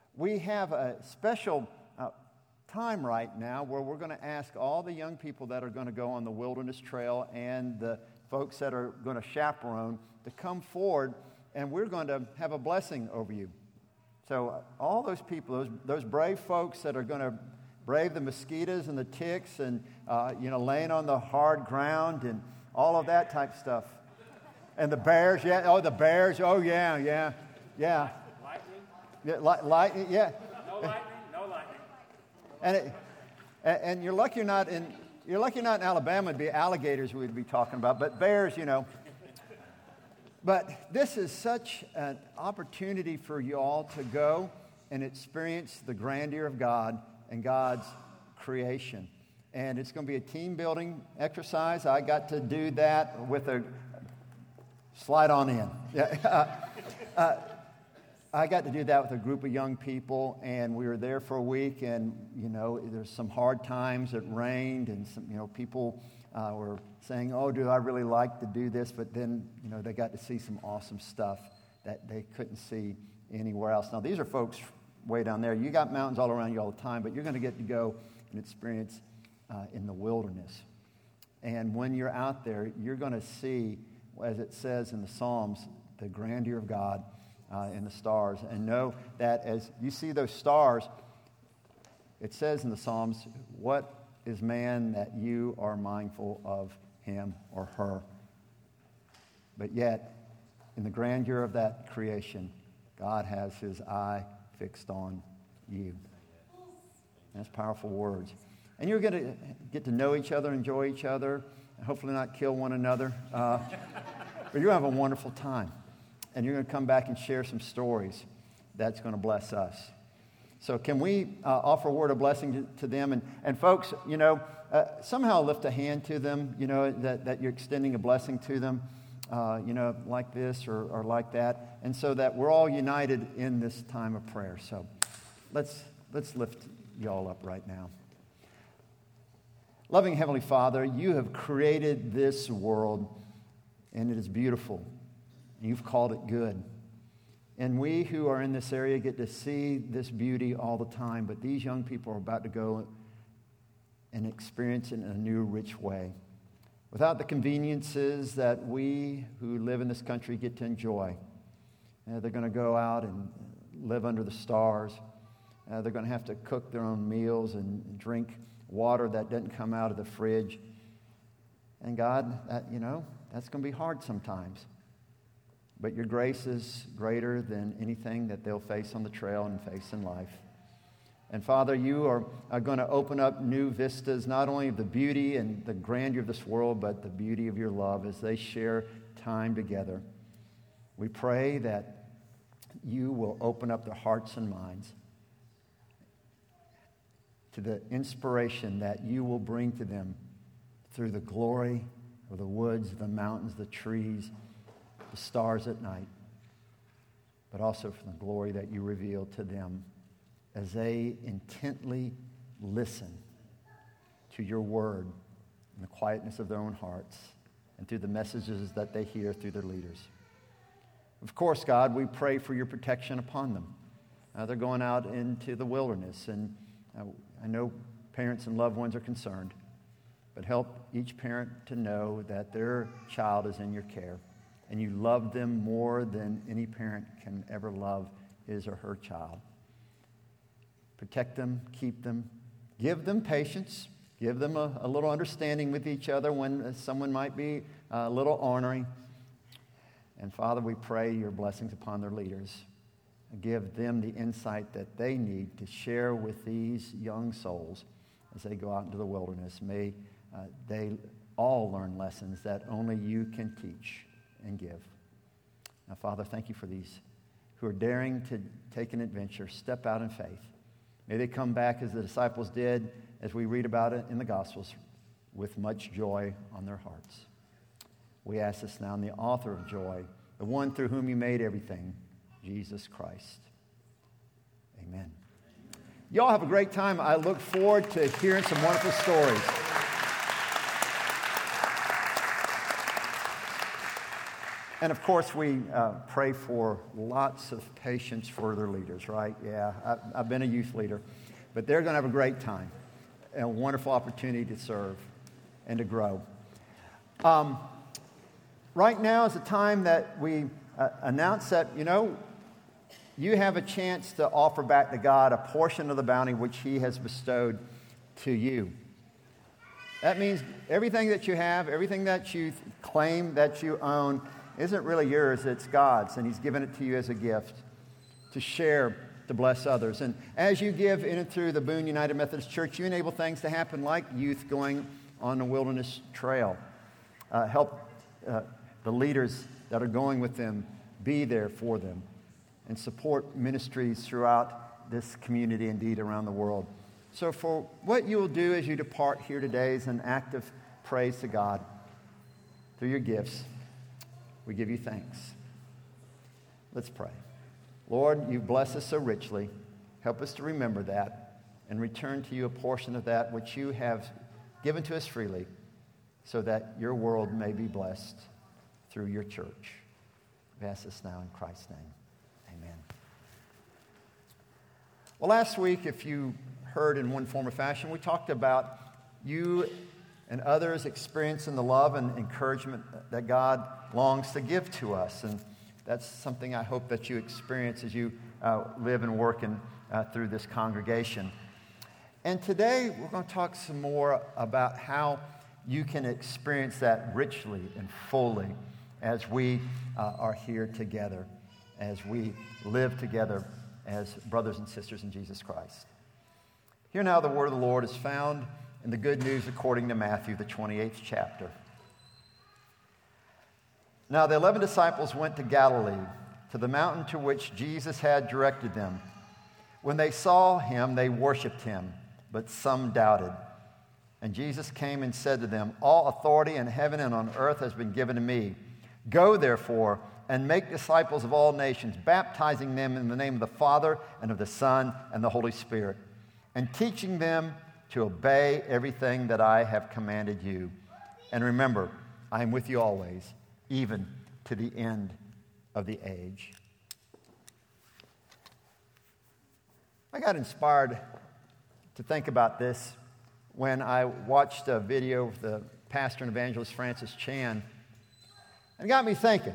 We have a special time right now where we're going to ask all the young people that are going to go on the Wilderness Trail and the folks that are going to chaperone to come forward, and we're going to have a blessing over you. So all those people, those brave folks that are going to brave the mosquitoes and the ticks and, laying on the hard ground and all of that type stuff. And the bears, yeah. Oh, the bears. Oh, yeah. Lightning? Yeah, lightning, yeah. No lightning. And you're lucky you're not in Alabama. It'd be alligators we'd be talking about, but bears, But this is such an opportunity for you all to go and experience the grandeur of God and God's creation. And it's going to be a team-building exercise. I got to do that with a slide on in. I got to do that with a group of young people, and we were there for a week, and, there's some hard times. It rained, and some, people were saying, oh, do I really like to do this? But then, they got to see some awesome stuff that they couldn't see anywhere else. Now, these are folks way down there. You got mountains all around you all the time, but you're going to get to go and experience in the wilderness. And when you're out there, you're going to see, as it says in the Psalms, the grandeur of God in the stars. And know that as you see those stars, it says in the Psalms, what is man that you are mindful of him or her? But yet, in the grandeur of that creation, God has his eye fixed on you. That's powerful words. And you're going to get to know each other, enjoy each other, and hopefully not kill one another. But you're going to have a wonderful time. And you're going to come back and share some stories that's going to bless us. So can we offer a word of blessing to them? And folks, somehow lift a hand to them, that you're extending a blessing to them, like this or like that. And so that we're all united in this time of prayer. So let's lift y'all up right now. Loving Heavenly Father, you have created this world, and it is beautiful. You've called it good. And we who are in this area get to see this beauty all the time, but these young people are about to go and experience it in a new, rich way. Without the conveniences that we who live in this country get to enjoy. They're going to go out and live under the stars. They're going to have to cook their own meals and drink water that doesn't come out of the fridge. And God, that's going to be hard sometimes. But your grace is greater than anything that they'll face on the trail and face in life. And Father, you are going to open up new vistas, not only of the beauty and the grandeur of this world, but the beauty of your love as they share time together. We pray that you will open up their hearts and minds to the inspiration that you will bring to them through the glory of the woods, the mountains, the trees, the stars at night, but also from the glory that you reveal to them as they intently listen to your word in the quietness of their own hearts and through the messages that they hear through their leaders. Of course, God, we pray for your protection upon them. They're going out into the wilderness, and I know parents and loved ones are concerned, but help each parent to know that their child is in your care. And you love them more than any parent can ever love his or her child. Protect them, keep them, give them patience, give them a little understanding with each other when someone might be a little ornery. And Father, we pray your blessings upon their leaders. Give them the insight that they need to share with these young souls as they go out into the wilderness. May they all learn lessons that only you can teach and give. Now, Father, thank you for these who are daring to take an adventure, step out in faith. May they come back as the disciples did, as we read about it in the Gospels, with much joy on their hearts. We ask this now in the author of joy, the one through whom you made everything, Jesus Christ. Amen. Y'all have a great time. I look forward to hearing some wonderful stories. And of course, we pray for lots of patience for their leaders, right? Yeah, I've been a youth leader. But they're going to have a great time and a wonderful opportunity to serve and to grow. Right now is the time that we announce that, you have a chance to offer back to God a portion of the bounty which He has bestowed to you. That means everything that you have, everything that you claim that you own, isn't really yours, it's God's, and He's given it to you as a gift to share, to bless others. And as you give in and through the Boone United Methodist Church, you enable things to happen like youth going on the wilderness trail. Help the leaders that are going with them be there for them, and support ministries throughout this community, indeed around the world. So for what you will do as you depart here today is an act of praise to God through your gifts. We give you thanks. Let's pray. Lord, you bless us so richly. Help us to remember that and return to you a portion of that which you have given to us freely, so that your world may be blessed through your church. We ask this now in Christ's name. Amen. Well, last week, if you heard in one form or fashion, we talked about you and others experiencing the love and encouragement that God longs to give to us. And that's something I hope that you experience as you live and work through this congregation. And today, we're going to talk some more about how you can experience that richly and fully as we are here together, as we live together as brothers and sisters in Jesus Christ. Here now, the word of the Lord is found in the Good News according to Matthew, the 28th chapter. Now the 11 disciples went to Galilee, to the mountain to which Jesus had directed them. When they saw him, they worshipped him, but some doubted. And Jesus came and said to them, "All authority in heaven and on earth has been given to me. Go, therefore, and make disciples of all nations, baptizing them in the name of the Father and of the Son and the Holy Spirit, and teaching them to obey everything that I have commanded you. And remember, I am with you always, even to the end of the age." I got inspired to think about this when I watched a video of the pastor and evangelist Francis Chan. And it got me thinking,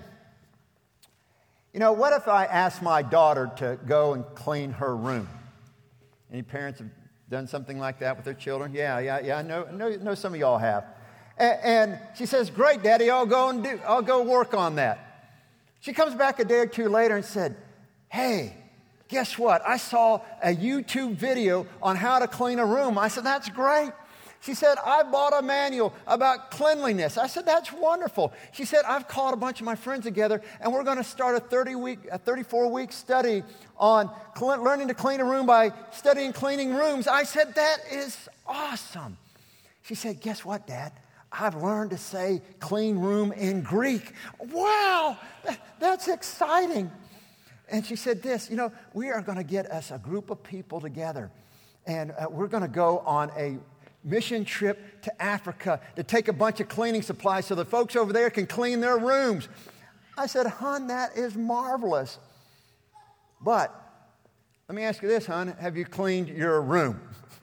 what if I asked my daughter to go and clean her room? Any parents have done something like that with their children? Yeah, I know some of y'all have. And she says, "Great, Daddy, I'll go work on that." She comes back a day or two later and said, "Hey, guess what? I saw a YouTube video on how to clean a room." I said, "That's great." She said, "I bought a manual about cleanliness." I said, "That's wonderful." She said, "I've called a bunch of my friends together, and we're going to start a 34-week study on learning to clean a room by studying cleaning rooms." I said, "That is awesome." She said, "Guess what, Dad? I've learned to say clean room in Greek." Wow, that's exciting. And she said this, we are going to get us a group of people together, and we're going to go on a mission trip to Africa to take a bunch of cleaning supplies so the folks over there can clean their rooms. I said, "Hon, that is marvelous. But let me ask you this, hon, have you cleaned your room?"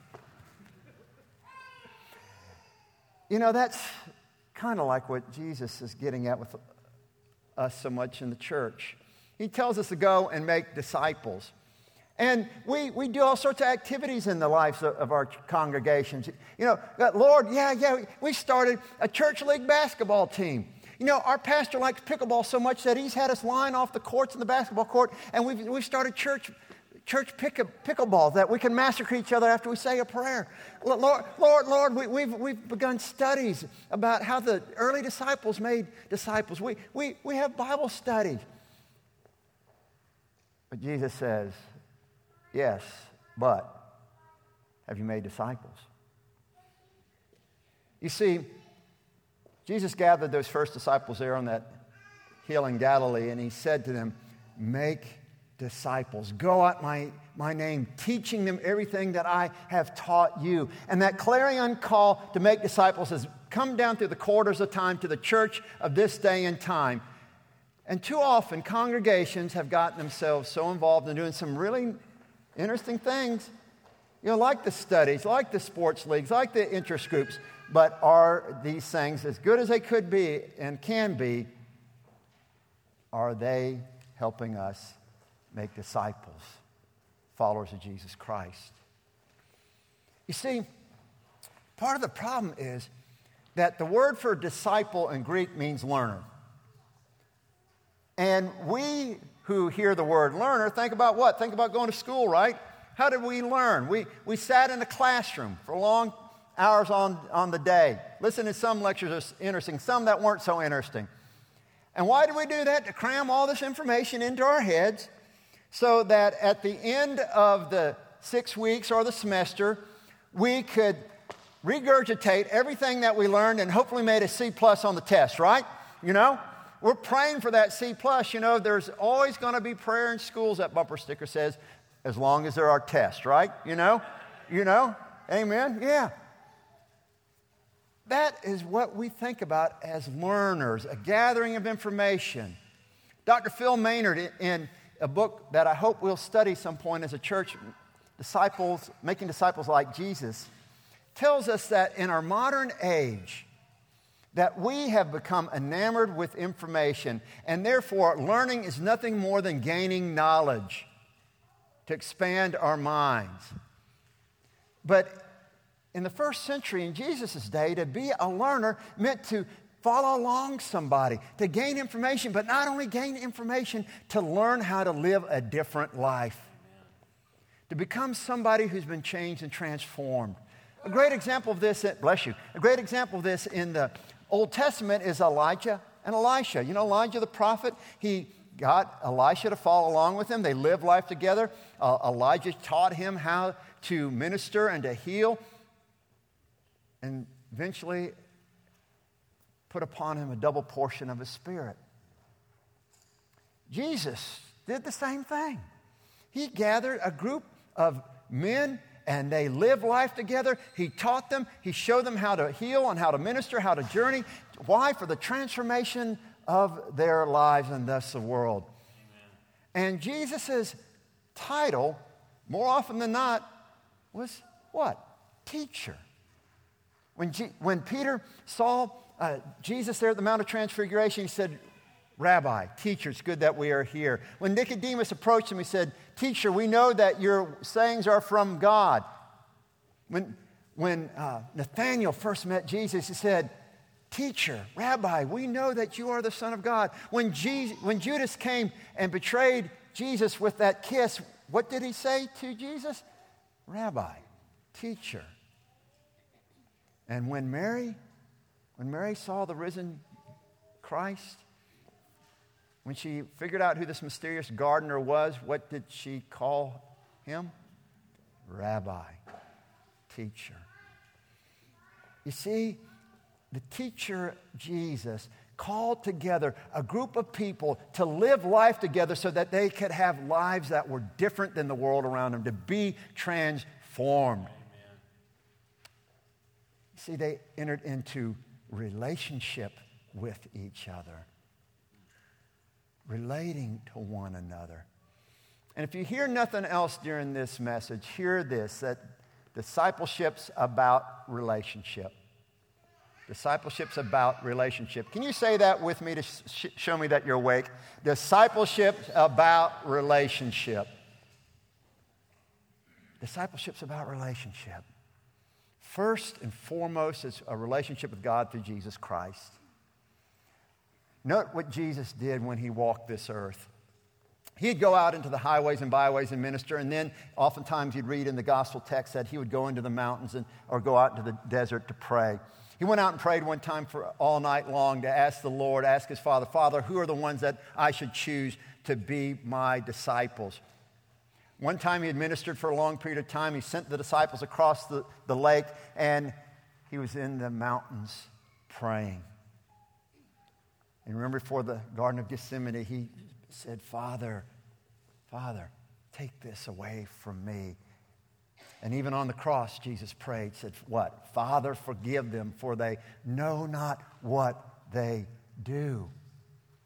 That's kind of like what Jesus is getting at with us so much in the church. He tells us to go and make disciples. And we do all sorts of activities in the lives of our congregations. Lord, we started a church league basketball team. Our pastor likes pickleball so much that he's had us line off the courts in the basketball court, and we've started church pickleball that we can massacre each other after we say a prayer. Lord, we've begun studies about how the early disciples made disciples. We have Bible studies. But Jesus says, "Yes, but have you made disciples?" You see, Jesus gathered those first disciples there on that hill in Galilee, and he said to them, "Make disciples. Go out my name, teaching them everything that I have taught you." And that clarion call to make disciples has come down through the corridors of time to the church of this day and time. And too often, congregations have gotten themselves so involved in doing some really interesting things, like the studies, like the sports leagues, like the interest groups. But are these things, as good as they could be and can be, are they helping us make disciples, followers of Jesus Christ? You see, part of the problem is that the word for disciple in Greek means learner. And we who hear the word learner think about what? Think about going to school, right? How did we learn? We sat in a classroom for long hours on the day. Listen to some lectures are interesting, some that weren't so interesting. And why did we do that? To cram all this information into our heads so that at the end of the 6 weeks or the semester, we could regurgitate everything that we learned and hopefully made a C+ on the test, right? We're praying for that C+. There's always going to be prayer in schools, that bumper sticker says, as long as there are tests, right? Amen? Yeah. That is what we think about as learners, a gathering of information. Dr. Phil Maynard, in a book that I hope we'll study some point as a church, Making Disciples Like Jesus, tells us that in our modern age, that we have become enamored with information, and therefore learning is nothing more than gaining knowledge to expand our minds. But in the first century, in Jesus' day, to be a learner meant to follow along somebody, to gain information, but not only gain information, to learn how to live a different life, to become somebody who's been changed and transformed. A great example of this, bless you, a great example of this in the Old Testament is Elijah and Elisha. Elijah the prophet, he got Elisha to follow along with him. They lived life together. Elijah taught him how to minister and to heal, and eventually put upon him a double portion of his spirit. Jesus did the same thing. He gathered a group of men and they lived life together. He taught them. He showed them how to heal and how to minister, how to journey. Why? For the transformation of their lives and thus the world. Amen. And Jesus' title, more often than not, was what? Teacher. When Peter saw Jesus there at the Mount of Transfiguration, he said, Rabbi, teacher, it's good that we are here. When Nicodemus approached him, he said, Teacher, we know that your sayings are from God. When Nathanael first met Jesus, he said, Teacher, Rabbi, we know that you are the Son of God. When Judas came and betrayed Jesus with that kiss, what did he say to Jesus? Rabbi, teacher. And when Mary saw the risen Christ, when she figured out who this mysterious gardener was, what did she call him? Rabbi, teacher. You see, the teacher Jesus called together a group of people to live life together so that they could have lives that were different than the world around them, to be transformed. Amen. See, they entered into relationship with each other, relating to one another. And if you hear nothing else during this message, hear this, that discipleship's about relationship. Discipleship's about relationship. Can you say that with me to show me that you're awake? Discipleship's about relationship. Discipleship's about relationship. First and foremost, it's a relationship with God through Jesus Christ. Note what Jesus did when he walked this earth. He'd go out into the highways and byways and minister, and then oftentimes you'd read in the gospel text that he would go into the mountains or go out into the desert to pray. He went out and prayed one time for all night long to ask the Lord, ask his Father, Father, who are the ones that I should choose to be my disciples? One time he had ministered for a long period of time. He sent the disciples across the lake, and he was in the mountains praying. And remember, before the Garden of Gethsemane, he said, Father, take this away from me. And even on the cross, Jesus prayed, said, what? Father, forgive them, for they know not what they do.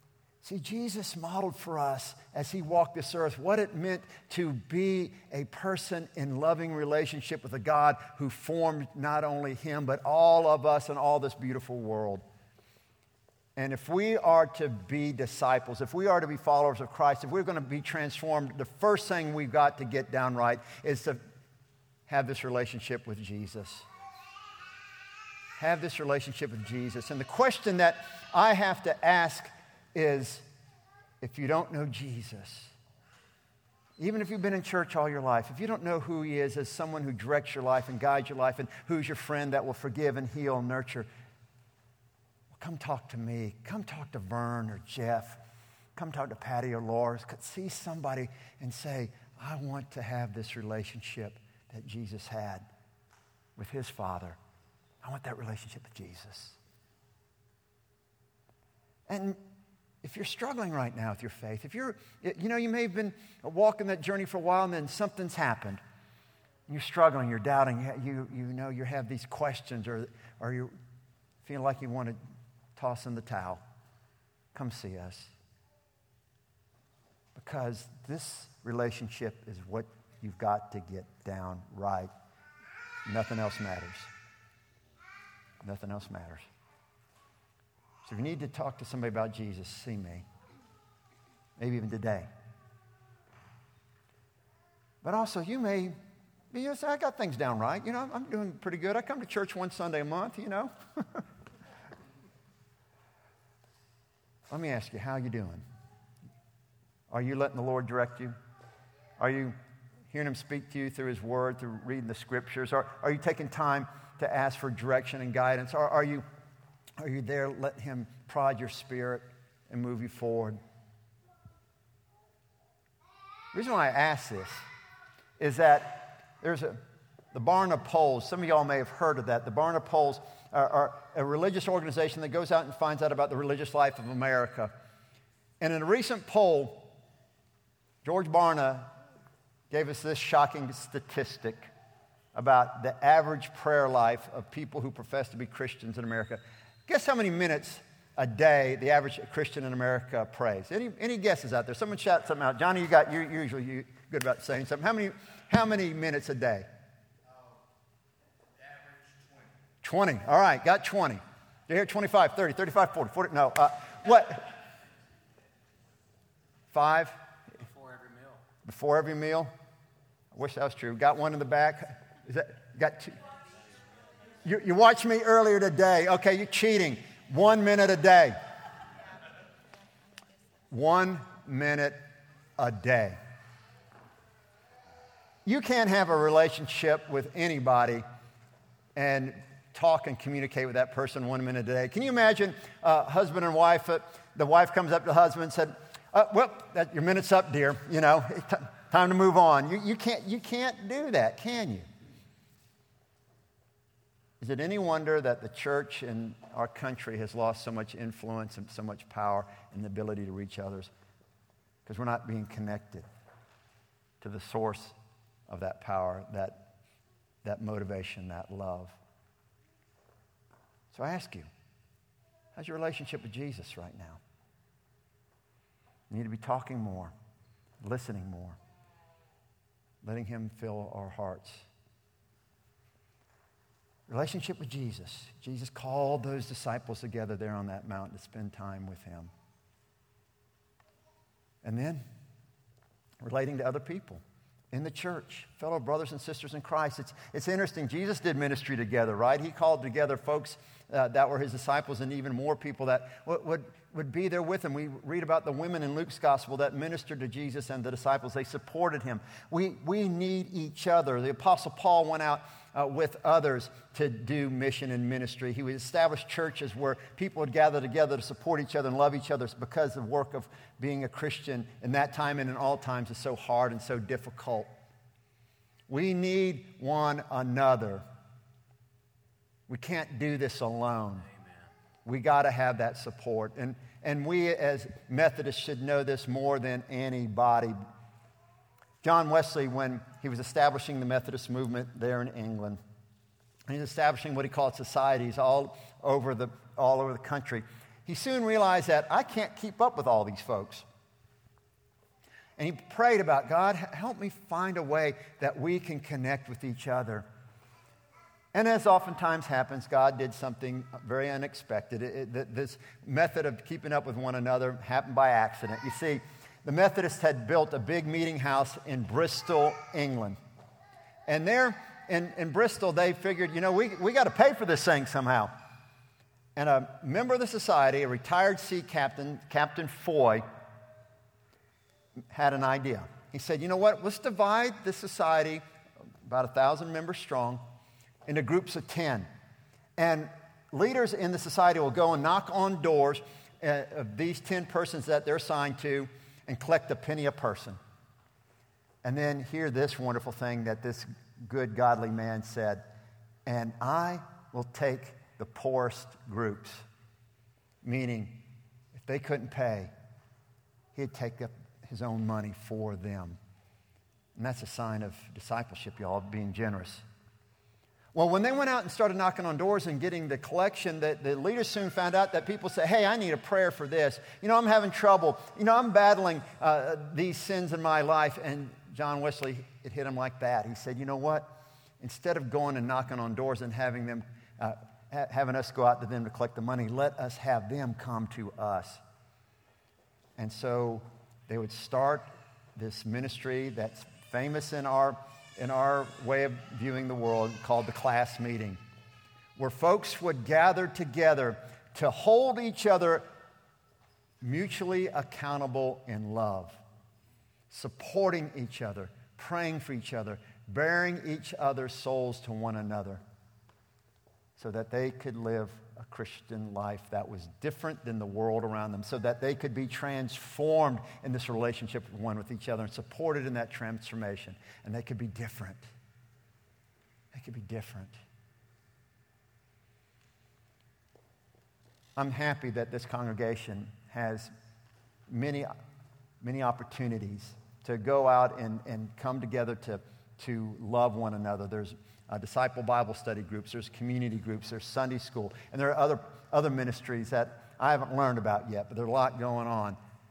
See, Jesus modeled for us as he walked this earth what it meant to be a person in loving relationship with a God who formed not only him, but all of us and all this beautiful world. And if we are to be disciples, if we are to be followers of Christ, if we're going to be transformed, the first thing we've got to get down right is to have this relationship with Jesus. Have this relationship with Jesus. And the question that I have to ask is, if you don't know Jesus, even if you've been in church all your life, if you don't know who he is as someone who directs your life and guides your life and who's your friend that will forgive and heal and nurture, well, come talk to me. Come talk to Vern or Jeff. Come talk to Patty or Laura. See somebody and say, I want to have this relationship that Jesus had with his Father. I want that relationship with Jesus. And if you're struggling right now with your faith, if you may have been walking that journey for a while and then something's happened. You're struggling, you're doubting, you have these questions or you feel like you want to toss in the towel. Come see us. Because this relationship is what you've got to get down right. Nothing else matters. Nothing else matters. So if you need to talk to somebody about Jesus, see me. Maybe even today. But also, you may be, I got things down right. I'm doing pretty good. I come to church one Sunday a month, Let me ask you, how are you doing? Are you letting the Lord direct you? Are you hearing him speak to you through his word, through reading the scriptures? Or are you taking time to ask for direction and guidance? Or are you there, let him prod your spirit and move you forward? The reason why I ask this is that there's the Barna Polls. Some of y'all may have heard of that. The Barna Polls are a religious organization that goes out and finds out about the religious life of America. And in a recent poll, George Barna gave us this shocking statistic about the average prayer life of people who profess to be Christians in America. Guess how many minutes a day the average Christian in America prays? Any guesses out there? Someone shout something out. Johnny, you're usually good about saying something. How many minutes a day? Average 20. 20. All right, got 20. You hear 25, 30, 35, 40. No, what? 5? Before every meal. Before every meal? I wish that was true. Got one in the back. Got 2? You watched me earlier today. Okay, you're cheating. 1 minute a day. 1 minute a day. You can't have a relationship with anybody and talk and communicate with that person 1 minute a day. Can you imagine husband and wife? The wife comes up to the husband and said, your minute's up, dear. Time to move on. You can't do that, can you? Is it any wonder that the church in our country has lost so much influence and so much power and the ability to reach others? Because we're not being connected to the source of that power, that motivation, that love. So I ask you, how's your relationship with Jesus right now? You need to be talking more, listening more, letting him fill our hearts. Relationship with Jesus. Jesus called those disciples together there on that mountain to spend time with him. And then, relating to other people in the church, fellow brothers and sisters in Christ. It's interesting. Jesus did ministry together, right? He called together folks that were his disciples and even more people that would be there with him. We read about the women in Luke's gospel that ministered to Jesus and the disciples. They supported him. We need each other. The Apostle Paul went out with others to do mission and ministry. He would establish churches where people would gather together to support each other and love each other because the work of being a Christian in that time and in all times is so hard and so difficult. We need one another. We can't do this alone. Amen. We got to have that support. And we as Methodists should know this more than anybody. John Wesley, when he was establishing the Methodist movement there in England, he's establishing what he called societies all over the country. he soon realized that I can't keep up with all these folks. And he prayed about, God, help me find a way that we can connect with each other. And as oftentimes happens, God did something very unexpected. This method of keeping up with one another happened by accident. You see, the Methodists had built a big meeting house in Bristol, England. And there in Bristol, they figured, we got to pay for this thing somehow. And a member of the society, a retired sea captain, Captain Foy, had an idea. He said, you know what, let's divide the society, about 1,000 members strong, into groups of 10. And leaders in the society will go and knock on doors of these 10 persons that they're assigned to and collect a penny a person. And then hear this wonderful thing that this good, godly man said, and I will take the poorest groups, meaning if they couldn't pay, he'd take up his own money for them. And that's a sign of discipleship, y'all, being generous. Well, when they went out and started knocking on doors and getting the collection, the leaders soon found out that people say, hey, I need a prayer for this. I'm having trouble. I'm battling these sins in my life. And John Wesley, it hit him like that. He said, you know what? Instead of going and knocking on doors and having us go out to them to collect the money, let us have them come to us. And so they would start this ministry that's famous in our way of viewing the world, called the class meeting, where folks would gather together to hold each other mutually accountable in love, supporting each other, praying for each other, bearing each other's souls to one another, so that they could live a Christian life that was different than the world around them, so that they could be transformed in this relationship with each other and supported in that transformation. And they could be different. They could be different. I'm happy that this congregation has many opportunities to go out and come together to love one another. There's disciple Bible study groups, there's community groups, there's Sunday school, and there are other ministries that I haven't learned about yet, but there's a lot going on.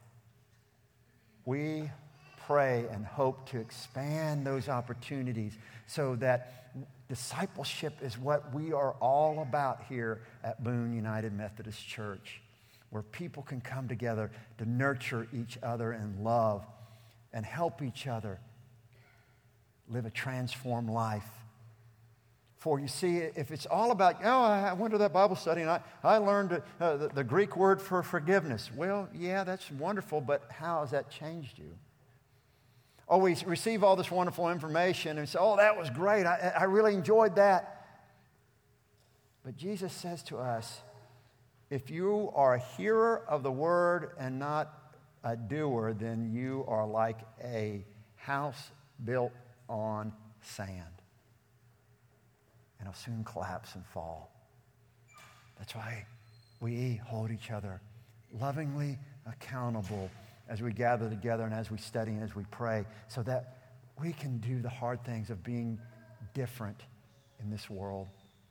We pray and hope to expand those opportunities so that discipleship is what we are all about here at Boone United Methodist Church, where people can come together to nurture each other in love and help each other live a transformed life. For you see, if it's all about, I went to that Bible study and I learned the Greek word for forgiveness. Well, yeah, that's wonderful, but how has that changed you? Oh, we receive all this wonderful information and say, oh, that was great. I really enjoyed that. But Jesus says to us, if you are a hearer of the word and not a doer, then you are like a house built on sand. And it'll soon collapse and fall. That's why we hold each other lovingly accountable as we gather together and as we study and as we pray, so that we can do the hard things of being different in this world.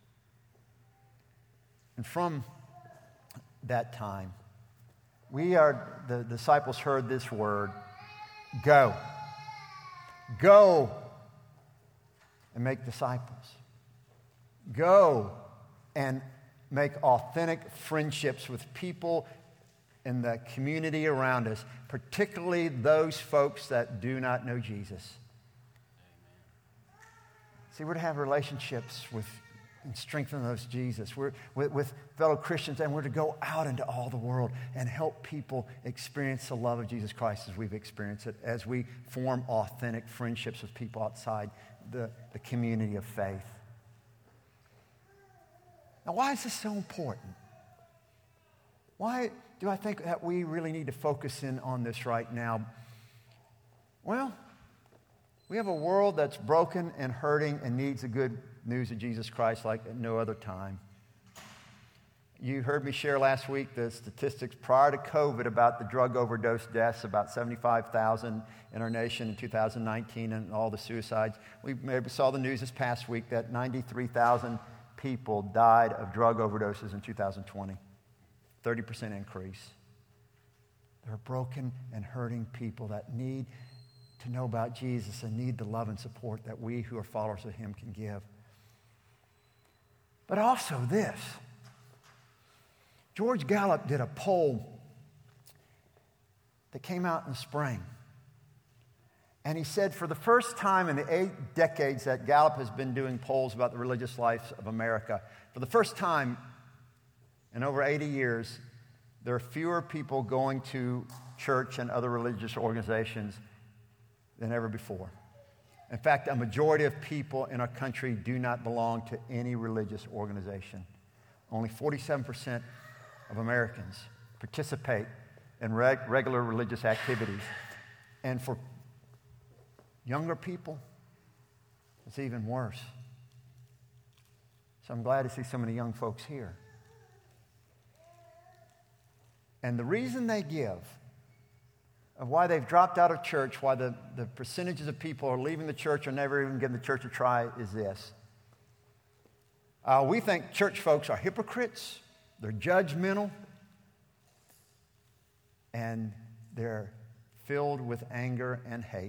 And from that time, the disciples heard this word, go. Go and make disciples. Go and make authentic friendships with people in the community around us, particularly those folks that do not know Jesus. See, we're to have relationships with and strengthen those Jesus. We're with fellow Christians, and we're to go out into all the world and help people experience the love of Jesus Christ as we've experienced it, as we form authentic friendships with people outside the community of faith. Now, why is this so important? Why do I think that we really need to focus in on this right now? Well, we have a world that's broken and hurting and needs the good news of Jesus Christ like at no other time. You heard me share last week the statistics prior to COVID about the drug overdose deaths, about 75,000 in our nation in 2019, and all the suicides. We maybe saw the news this past week that 93,000 people died of drug overdoses in 2020. 30% increase. There are broken and hurting people that need to know about Jesus and need the love and support that we who are followers of Him can give. But also this. George Gallup did a poll that came out in the spring. And he said for the first time in the 8 decades that Gallup has been doing polls about the religious life of America, for the first time in over 80 years, there are fewer people going to church and other religious organizations than ever before. In fact, a majority of people in our country do not belong to any religious organization. Only 47% of Americans participate in regular religious activities. And for younger people, it's even worse. So I'm glad to see so many young folks here. And the reason they give of why they've dropped out of church, why the percentages of people are leaving the church or never even giving the church a try is this. We think church folks are hypocrites, they're judgmental, and they're filled with anger and hate.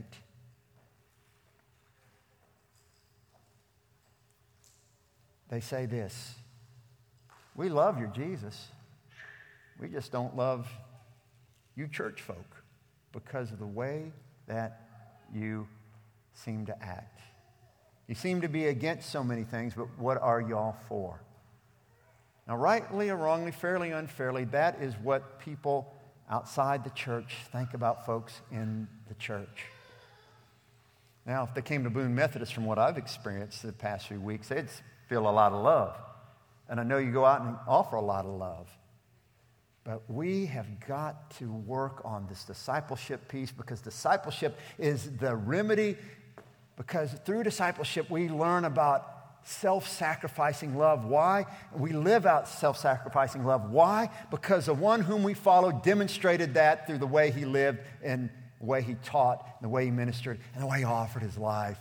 They say this: we love your Jesus. We just don't love you church folk because of the way that you seem to act. You seem to be against so many things, but what are y'all for? Now, rightly or wrongly, fairly or unfairly, that is what people outside the church think about folks in the church. Now, if they came to Boone Methodist, from what I've experienced the past few weeks, they'd feel a lot of love. And I know you go out and offer a lot of love. But we have got to work on this discipleship piece, because discipleship is the remedy, because through discipleship we learn about self-sacrificing love. Why? We live out self-sacrificing love. Why? Because the one whom we follow demonstrated that through the way he lived and the way he taught, and the way he ministered, and the way he offered his life.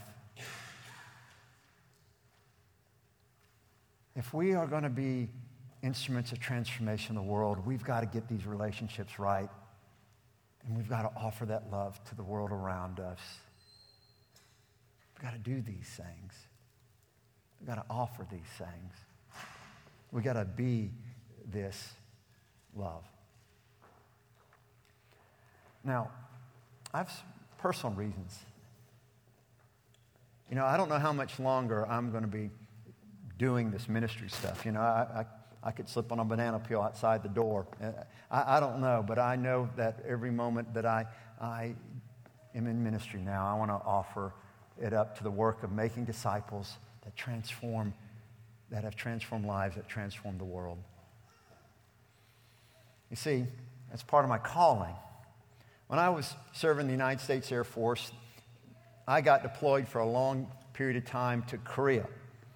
If we are going to be instruments of transformation in the world, we've got to get these relationships right. And we've got to offer that love to the world around us. We've got to do these things. We've got to offer these things. We've got to be this love. Now, I have personal reasons. You know, I don't know how much longer I'm going to be doing this ministry stuff. You know, I could slip on a banana peel outside the door. I don't know, but I know that every moment that I am in ministry now, I want to offer it up to the work of making disciples that have transformed lives, that transform the world. You see, that's part of my calling. When I was serving the United States Air Force, I got deployed for a long period of time to Korea.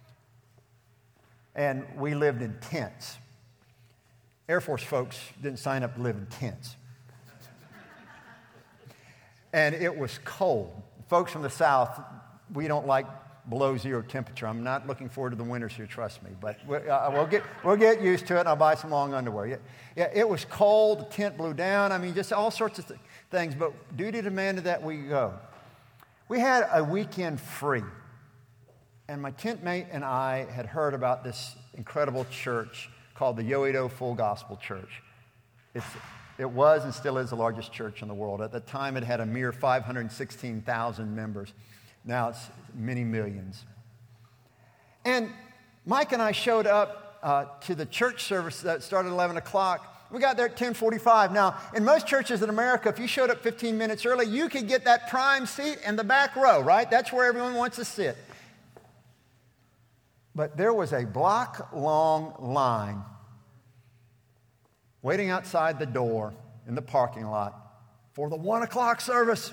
And we lived in tents. Air Force folks didn't sign up to live in tents. And it was cold. Folks from the South, we don't like below zero temperature. I'm not looking forward to the winters here, trust me. But we'll get used to it, and I'll buy some long underwear. Yeah, it was cold. The tent blew down. I mean, just all sorts of things. But duty demanded that we go. We had a weekend free. And my tent mate and I had heard about this incredible church called the Yoido Full Gospel Church. It was and still is the largest church in the world. At the time, it had a mere 516,000 members. Now it's many millions. And Mike and I showed up to the church service that started at 11 o'clock. We got there at 10:45. Now, in most churches in America, if you showed up 15 minutes early, you could get that prime seat in the back row, right? That's where everyone wants to sit. But there was a block-long line waiting outside the door in the parking lot for the 1 o'clock service.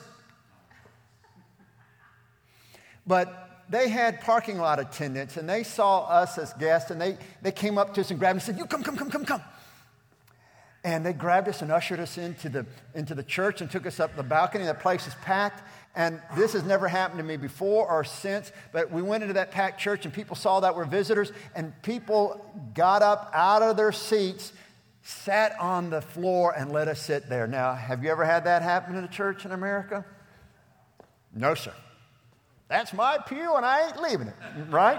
But they had parking lot attendants, and they saw us as guests, and they came up to us and grabbed us and said, "You come." And they grabbed us and ushered us into the church and took us up the balcony. The place was packed. And this has never happened to me before or since, but we went into that packed church and people saw that we're visitors, and people got up out of their seats, sat on the floor and let us sit there. Now, have you ever had that happen in a church in America? No, sir. That's my pew and I ain't leaving it, right?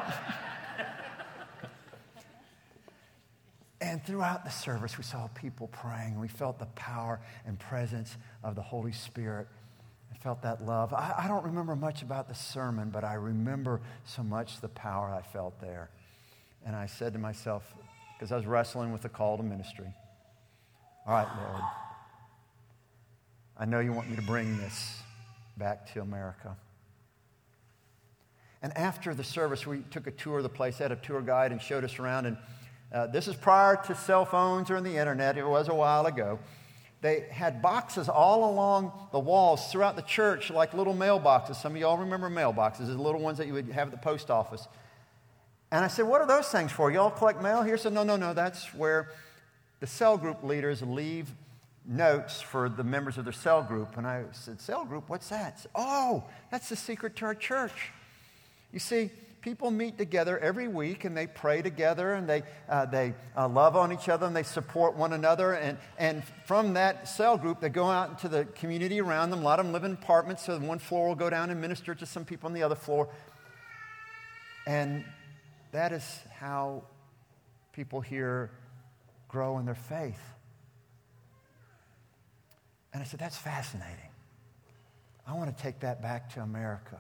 And throughout the service, we saw people praying. We felt the power and presence of the Holy Spirit. I felt that love. I don't remember much about the sermon, but I remember so much the power I felt there. And I said to myself, because I was wrestling with the call to ministry, all right, Lord, I know you want me to bring this back to America. And after the service, we took a tour of the place. I had a tour guide and showed us around. And this is prior to cell phones or the internet. It was a while ago. They had boxes all along the walls throughout the church, like little mailboxes. Some of you all remember mailboxes, the little ones that you would have at the post office. And I said, what are those things for? You all collect mail here? He said, no, that's where the cell group leaders leave notes for the members of their cell group. And I said, cell group, what's that? Said, oh, that's the secret to our church. You see, people meet together every week and they pray together and they love on each other and they support one another. And from that cell group, they go out into the community around them. A lot of them live in apartments, so one floor will go down and minister to some people on the other floor. And that is how people here grow in their faith. And I said, that's fascinating. I want to take that back to America.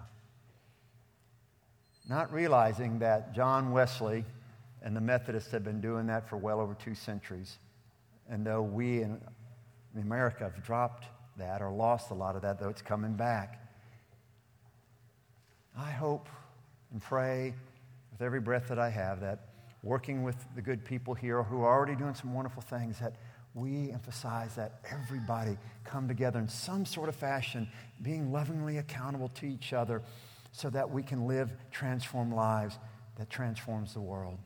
Not realizing that John Wesley and the Methodists have been doing that for well over 2 centuries. And though we in America have dropped that or lost a lot of that, though it's coming back, I hope and pray with every breath that I have that working with the good people here who are already doing some wonderful things, that we emphasize that everybody come together in some sort of fashion, being lovingly accountable to each other, so that we can live transformed lives that transforms the world.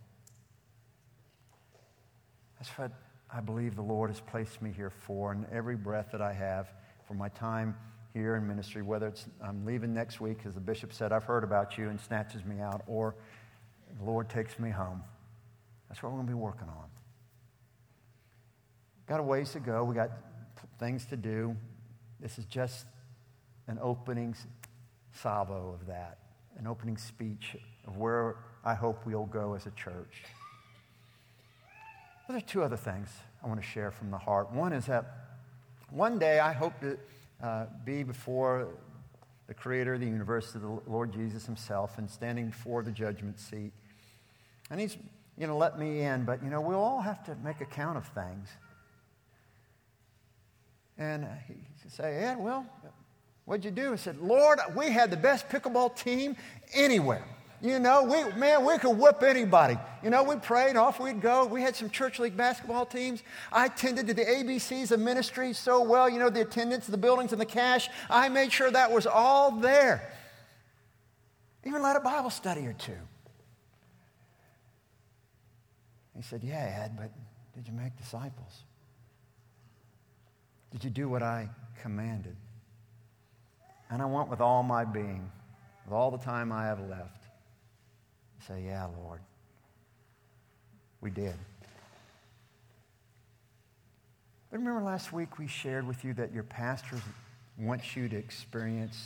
That's what I believe the Lord has placed me here for, and every breath that I have for my time here in ministry, whether it's I'm leaving next week, as the bishop said, I've heard about you, and snatches me out, or the Lord takes me home. That's what we're going to be working on. Got a ways to go. We got things to do. This is just an opening salvo of that, an opening speech of where I hope we'll go as a church. Well, there are 2 other things I want to share from the heart. One is that one day I hope to be before the Creator of the universe, the Lord Jesus himself, and standing before the judgment seat. And he's, let me in, but, we'll all have to make account of things. And he say, Ed, well, what'd you do? I said, Lord, we had the best pickleball team anywhere. We could whoop anybody. We prayed, off we'd go. We had some church league basketball teams. I tended to the ABCs of ministry so well, the attendance, the buildings, and the cash. I made sure that was all there. Even led a Bible study or 2. He said, yeah, Ed, but did you make disciples? Did you do what I commanded? And I want with all my being, with all the time I have left, to say, yeah, Lord, we did. But remember last week we shared with you that your pastors want you to experience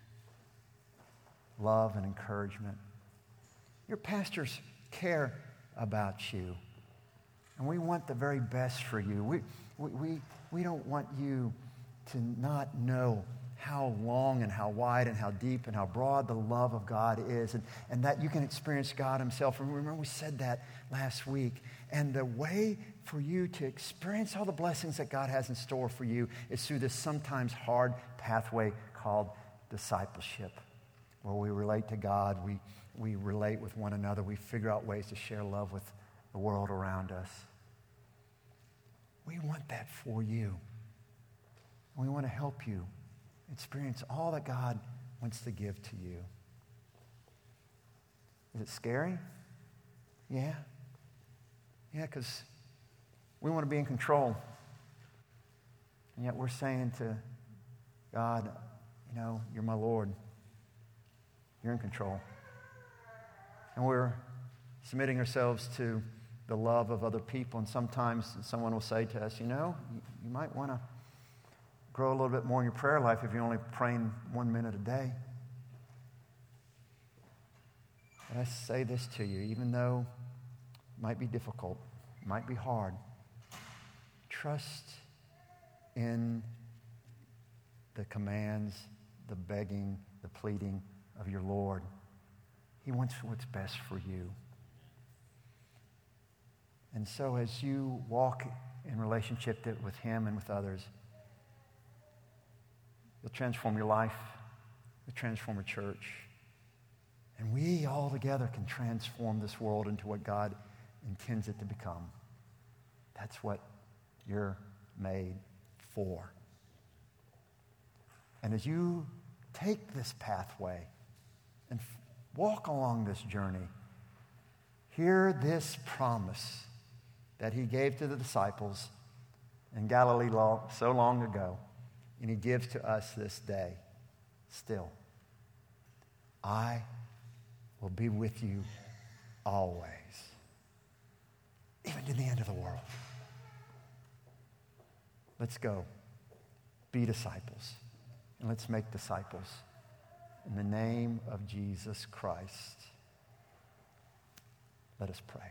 love and encouragement. Your pastors care about you. And we want the very best for you. We don't want you to not know how long and how wide and how deep and how broad the love of God is, and that you can experience God himself. And remember, we said that last week. And the way for you to experience all the blessings that God has in store for you is through this sometimes hard pathway called discipleship, where we relate to God, we relate with one another, we figure out ways to share love with the world around us. We want that for you. We want to help you experience all that God wants to give to you. Is it scary? Yeah. Yeah, because we want to be in control. And yet we're saying to God, you're my Lord. You're in control. And we're submitting ourselves to the love of other people. And sometimes someone will say to us, you might want to grow a little bit more in your prayer life if you're only praying 1 minute a day. And I say this to you, even though it might be difficult, it might be hard, trust in the commands, the begging, the pleading of your Lord. He wants what's best for you. And so as you walk in relationship with Him and with others, you'll transform your life, you'll transform a church, and we all together can transform this world into what God intends it to become. That's what you're made for. And as you take this pathway and walk along this journey, hear this promise that He gave to the disciples in Galilee so long ago, and He gives to us this day still. I will be with you always, even to the end of the world. Let's go. Be disciples. And let's make disciples. In the name of Jesus Christ. Let us pray.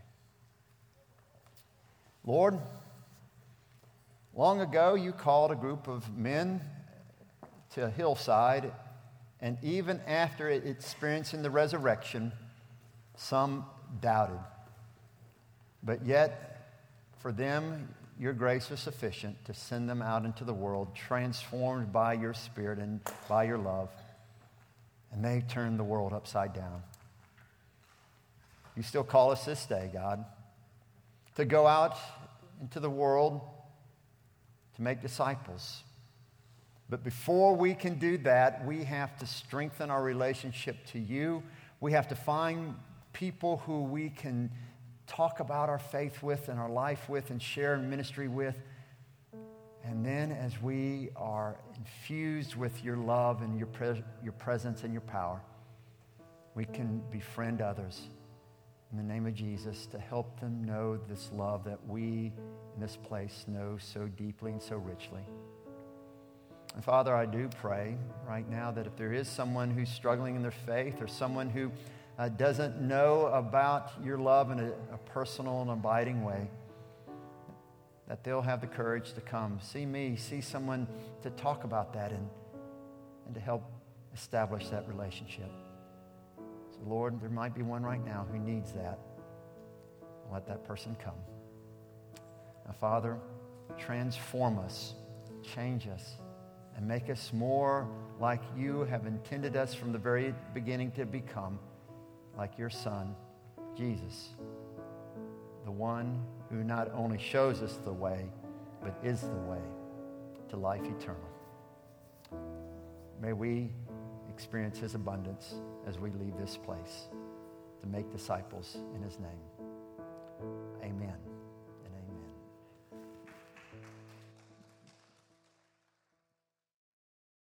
Lord, long ago you called a group of men to a hillside, and even after experiencing the resurrection, some doubted. But yet, for them, your grace was sufficient to send them out into the world, transformed by your Spirit and by your love. And they turned the world upside down. You still call us this day, God, to go out into the world to make disciples. But before we can do that, we have to strengthen our relationship to you. We have to find people who we can talk about our faith with and our life with and share ministry with. And then as we are infused with your love and your presence and your power, we can befriend others in the name of Jesus to help them know this love that we in this place know so deeply and so richly. And Father, I do pray right now that if there is someone who's struggling in their faith or someone who doesn't know about your love in a personal and abiding way, that they'll have the courage to come, see me, see someone to talk about that and to help establish that relationship. So Lord, there might be one right now who needs that. Let that person come. Now, Father, transform us, change us, and make us more like you have intended us from the very beginning to become, like your Son, Jesus, the one who not only shows us the way, but is the way to life eternal. May we experience His abundance as we leave this place to make disciples in His name. Amen.